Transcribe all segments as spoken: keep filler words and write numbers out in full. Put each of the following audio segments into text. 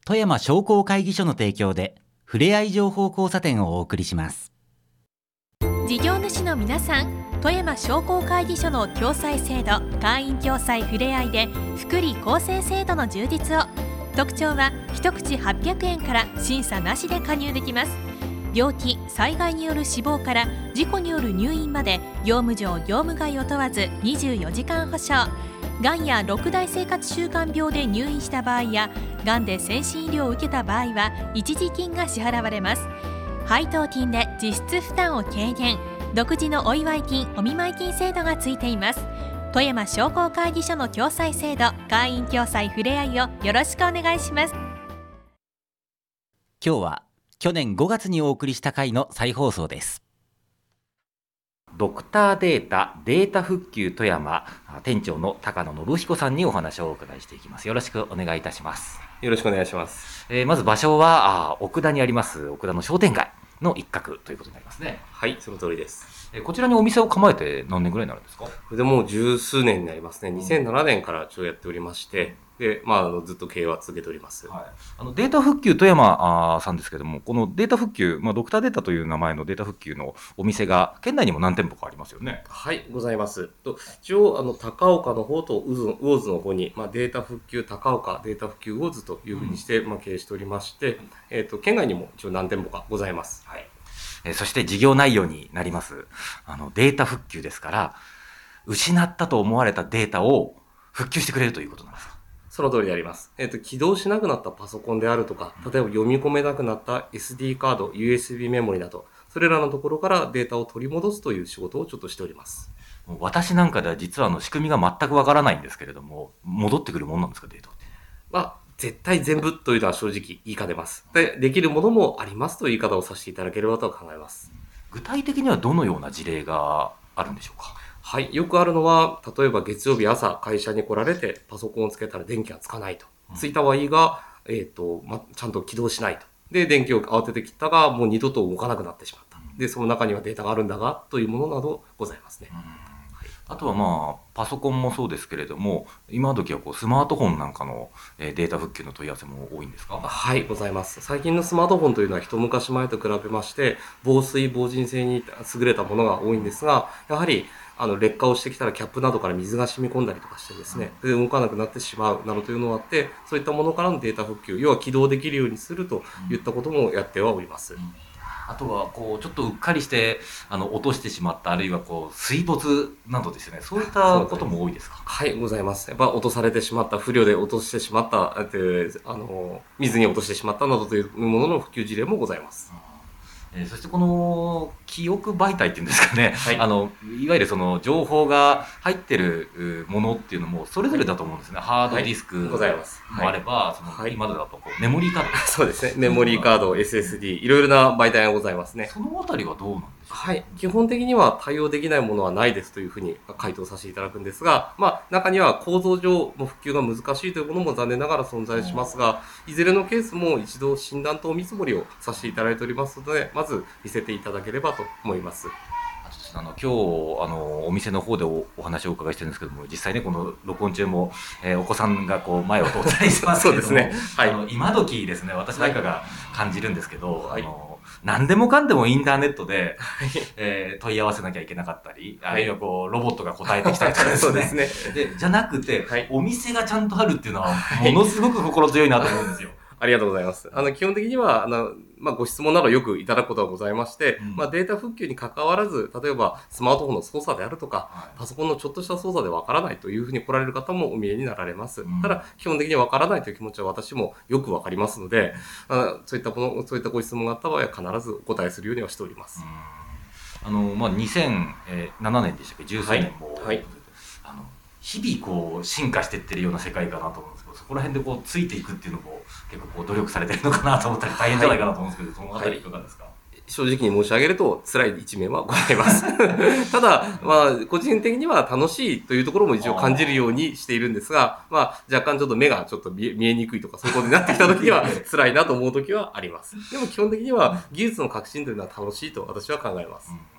富山商工会議所の提供でふれあい情報交差点をお送りします。 事業主の皆さん、富山商工会議所の共済制度、会員共済ふれあいで福利厚生制度の充実を。特徴は一口はっぴゃくえんから審査なしで加入できます。病気・災害による死亡から事故による入院まで業務上業務外を問わずにじゅうよじかん保証。がんやろく大生活習慣病で入院した場合やがんで先進医療を受けた場合は一時金が支払われます。配当金で実質負担を軽減。独自のお祝い金・お見舞い金制度がついています。富山商工会議所の共済制度、会員共済ふれあいをよろしくお願いします。 今日は去年ごがつにお送りした回の再放送です。ドクターデータデータ復旧富山店長の高野信彦さんにお話をお伺いしていきます。よろしくお願いいたします。 よろしくお願いします。 えー、まず場所はあ奥田にあります奥田の商店街の一角ということになりますね。 はい、その通りです。 えー、こちらにお店を構えて何年ぐらいになるんですか？ これでもう十数年になりますね。にせんななねんからちょうどやっておりまして、で、まあ、あのずっと経営は続けております。 はい、あのデータ復旧富山さんですけども、このデータ復旧、まあ、ドクターデータという名前のデータ復旧のお店が県内にも何店舗かありますよね。 はい、ございます。と一応あの高岡の方と魚津の方に、まあ、データ復旧高岡、データ復旧魚津というふうにして、うんまあ、経営しておりまして、えーと、県外にも一応何店舗かございます。 はい。えー、そして事業内容になりますあのデータ復旧ですから、失ったと思われたデータを復旧してくれるということなんですか？ その通りであります。えっと、起動しなくなったパソコンであるとか、例えば読み込めなくなった エスディー カード、ユーエスビー メモリなど、それらのところからデータを取り戻すという仕事をちょっとしております。 私なんかでは実はあの仕組みが全くわからないんですけれども、戻ってくるものなんですか、データって？ まあ、絶対全部というのは正直言いかねます。で、できるものもありますという言い方をさせていただければと考えます。 具体的にはどのような事例があるんでしょうか？ はい。よくあるのは、例えば月曜日朝会社に来られてパソコンをつけたら電気がつかないと。ついたはいいが、えっと、ま、ちゃんと起動しないと。で、電気を慌てて切ったが、もう二度と動かなくなってしまった。で、その中にはデータがあるんだが、というものなどございますね。うん、 あとはまあ、パソコンもそうですけれども、今時はこうスマートフォンなんかのデータ復旧の問い合わせも多いんですか？ はい、ございます。最近のスマートフォンというのは一昔前と比べまして、防水防塵性に優れたものが多いんですが、やはり、あの劣化をしてきたらキャップなどから水が染み込んだりとかしてですね、で動かなくなってしまうなどというのがあって、そういったものからのデータ復旧、要は起動できるようにするといったこともやってはおります。うんうん、 あとはこうちょっとうっかりしてあの落としてしまった、あるいはこう水没などですよね。そういったことも多いですか？ はい、ございます。やっぱ落とされてしまった、不良で落としてしまった、あの水に落としてしまったなどというものの復旧事例もございます。 えー、そしてこの記憶媒体っていうんですかね、 はい、 あのいわゆるその情報が入ってるものっていうのもそれぞれだと思うんですね。ハードディスクもあれば、はい、その今までだとこうメモリーカード、 そうですね、メモリーカード、エスエスディー、いろいろな媒体がございますね。 そのあたりはどうなんでしょうか？ はい、基本的には対応できないものはないですというふうに回答させていただくんですが、まあ、中には構造上の復旧が難しいというものも残念ながら存在しますが、いずれのケースも一度診断とお見積もりをさせていただいておりますので、まず見せていただければと思います。 あの今日あのお店の方で お, お話をお伺いしてるんですけども、実際ねこの録音中も、えー、お子さんがこう前を通ったりしてますけれどもそうですね、はい、 あの今時ですね、私なんかが感じるんですけど、 はい、 あの何でもかんでもインターネットで、はい、えー、問い合わせなきゃいけなかったり、はい、あるいはこうロボットが答えてきたりとかですね、 そうですね、 でじゃなくて、はい、お店がちゃんとあるっていうのははい、 ものすごく心強いなと思うんですよ。 ありがとうございます。あの、基本的には、あの、まあ、ご質問などよくいただくことがございまして、うん、まあ、データ復旧に関わらず、例えばスマートフォンの操作であるとか、はい、パソコンのちょっとした操作でわからないというふうに来られる方もお見えになられます。うん、ただ、基本的にわからないという気持ちは私もよくわかりますので、うん、あそういったもの、そういったご質問があった場合は必ずお答えするようにはしております。 うん、あの、まあ、にせんななねんでしたっけ、十数年も、 はいはい、 あの日々こう進化していってるような世界かなと思うんですけど、そこら辺でこうついていくっていうのも結構こう努力されてるのかなと思ったり大変じゃないかなと思うんですけど、はい、そのあたりいかがですか？はい、 正直に申し上げると辛い一面はございますただ、まあ、個人的には楽しいというところも一応感じるようにしているんですが、まあ、若干ちょっと目がちょっと見え、見えにくいとかそういうことになってきた時には辛いなと思う時はあります。でも基本的には技術の革新というのは楽しいと私は考えます。うん、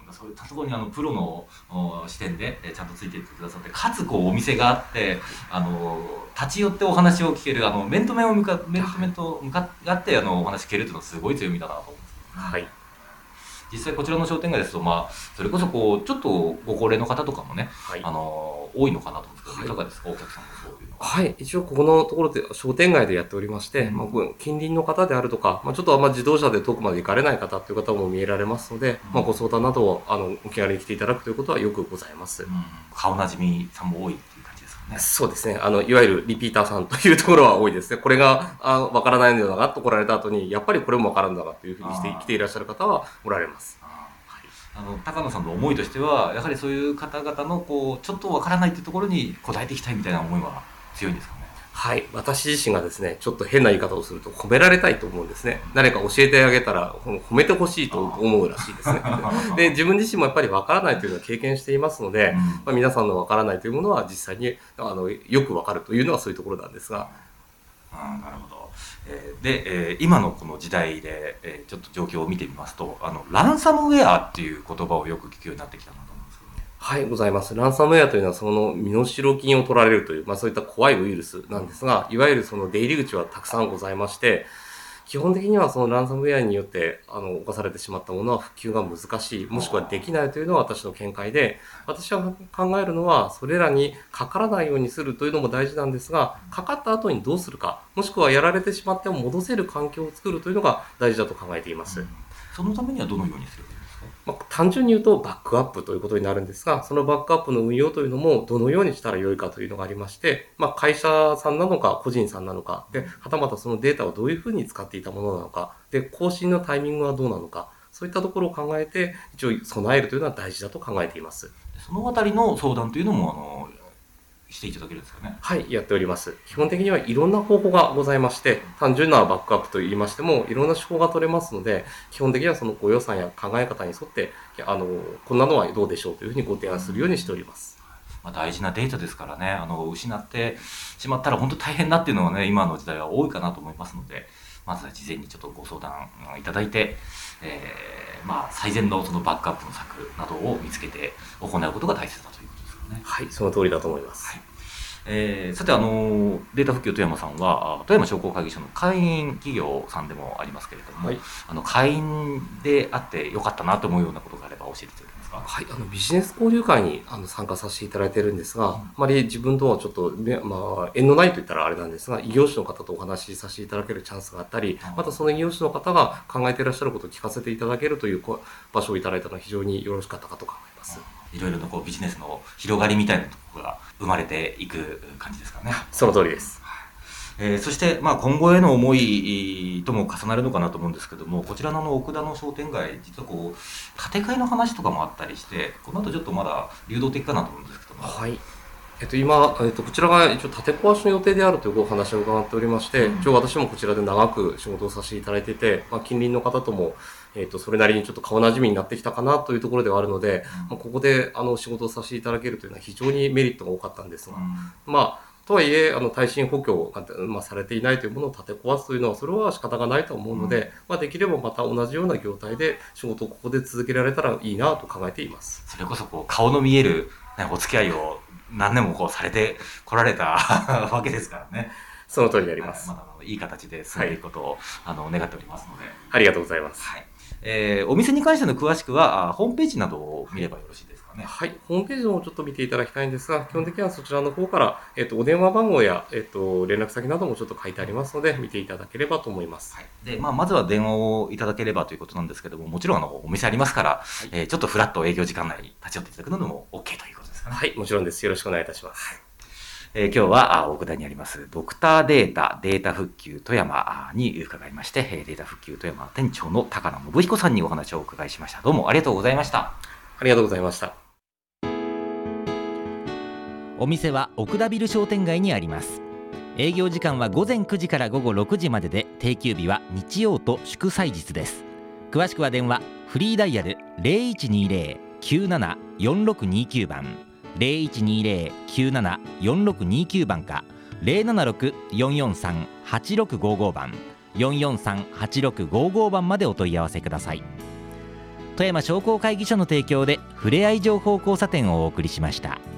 そういったところにあのプロの視点でちゃんとついていってくださって、かつこうお店があってあの立ち寄ってお話を聞ける、あの面と面を向か面と面と向かってあのお話聞けるというのはすごい強みだなと思うんですけど、ね、はい、実際こちらの商店街ですと、まあ、それこそこうちょっとご高齢の方とかもね、はい、あの多いのかなと思うんですけど、はい、いかがですか、お客さんもそういうのは。 はい、一応ここのところで商店街でやっておりまして、うん、まあ、近隣の方であるとか、まあ、ちょっとあんま自動車で遠くまで行かれない方という方も見えられますので、うん、まあ、ご相談などをあのお気軽に来ていただくということはよくございます。うん、 顔なじみさんも多いっていう感じですかね。 そうですね。あのいわゆるリピーターさんというところは多いですね。これがあわからないんだなと来られた後に、やっぱりこれもわからんだなというふうにして来ていらっしゃる方はおられます。 あの高野さんの思いとしては、やはりそういう方々のこうちょっとわからないというところに応えていきたいみたいな思いは強いんですかね。 はい、私自身がですね、ちょっと変な言い方をすると褒められたいと思うんですね。誰か教えてあげたら褒めてほしいと思うらしいですね。で、自分自身もやっぱりわからないというのは経験していますので、うん、まあ、皆さんのわからないというものは実際にあのよくわかるというのはそういうところなんですが。 あ、なるほど。えー、で、えー、今のこの時代で、えー、ちょっと状況を見てみますと、あのランサムウェアっていう言葉をよく聞くようになってきたなと思うんですけどね。 はい、ございます。ランサムウェアというのはその身代金を取られるという、まあ、そういった怖いウイルスなんですが、いわゆるその出入り口はたくさんございまして、基本的にはそのランサムウェアによってあの犯されてしまったものは復旧が難しい、もしくはできないというのは私の見解で、私は考えるのはそれらにかからないようにするというのも大事なんですが、かかった後にどうするか、もしくはやられてしまっても戻せる環境を作るというのが大事だと考えています。うん、 そのためにはどのようにすればいいですか？ まあ、単純に言うとバックアップということになるんですが、そのバックアップの運用というのもどのようにしたらよいかというのがありまして、まあ、会社さんなのか個人さんなのかで、はたまたそのデータをどういうふうに使っていたものなのかで、更新のタイミングはどうなのか、そういったところを考えて一応備えるというのは大事だと考えています。 そのあたりの相談というのもあのしていただけるんですかね。 はい、やっております。基本的にはいろんな方法がございまして、単純なバックアップといいましてもいろんな手法が取れますので、基本的にはそのご予算や考え方に沿ってあのこんなのはどうでしょうというふうにご提案するようにしております。 まあ、大事なデータですからね、あの失ってしまったら本当大変だっていうのはね、今の時代は多いかなと思いますので、まずは事前にちょっとご相談いただいて、えー、まあ最善のそのバックアップの策などを見つけて行うことが大切だということですよね。 はい、その通りだと思います。はい、 えー、さて、あのデータ復旧富山さんは富山商工会議所の会員企業さんでもありますけれども、はい、あの会員であってよかったなと思うようなことがあれば教えていただけますか？ はい、あのビジネス交流会にあの参加させていただいているんですが、うん、あまり自分とはちょっと、ね、まあ、縁のないといったらあれなんですが、異業種の方とお話しさせていただけるチャンスがあったり、うん、またその異業種の方が考えていらっしゃることを聞かせていただけるという場所をいただいたのは非常によろしかったかと考えます。 うん、いろいろなこうビジネスの広がりみたいなところが生まれていく感じですかね。 その通りです。 えー、そして、まあ、今後への思いとも重なるのかなと思うんですけども、こちらの奥田の商店街、実はこう建て替えの話とかもあったりして、この後ちょっとまだ流動的かなと思うんですけども。 はい、えっと、今、えっと、こちらが一応建て壊しの予定であるというお話を伺っておりまして、うん、一応私もこちらで長く仕事をさせていただいていて、まあ、近隣の方ともえっと、それなりにちょっと顔なじみになってきたかなというところではあるので、うん、ここであの仕事をさせていただけるというのは非常にメリットが多かったんですが、うん、まあとはいえあの耐震補強が、まあ、されていないというものを建て壊すというのはそれは仕方がないと思うので、うん、まあ、できればまた同じような業態で仕事をここで続けられたらいいなと考えています。 それこそこう顔の見える、ね、お付き合いを何年もこうされてこられたわけですからね。 その通りであります。 まだいい形で進んでいくことを、はい、あの願っておりますので。 ありがとうございます。 はい、えー、お店に関しての詳しくはホームページなどを見ればよろしいですかね。 はい、ホームページをちょっと見ていただきたいんですが、基本的にはそちらの方から、えっと、お電話番号や、えっと、連絡先などもちょっと書いてありますので、見ていただければと思います。 はい、で、まあ、まずは電話をいただければということなんですけども、もちろんあのお店ありますから、はい、えー、ちょっとフラッと営業時間内に立ち寄っていただくのも OK ということですかね。 はい、もちろんです。よろしくお願いいたします。 はい、えー、今日は奥田にありますドクターデータデータ復旧富山に伺いまして、データ復旧富山店長の高野信彦さんにお話をお伺いしました。どうもありがとうございました。 ありがとうございました。 お店は奥田ビル商店街にあります。営業時間はごぜんくじからごごろくじまでで、定休日は日曜と祝祭日です。詳しくは電話フリーダイヤル ゼロいちにゼロ きゅうなな よんろくにきゅう 番ゼロいちにゼロ きゅうなな よんろくにきゅう 番か ゼロななろく よんよんさん はちろくごご 番よんよんさん はちろくごご番までお問い合わせください。 富山商工会議所の提供でふれあい情報交差点をお送りしました。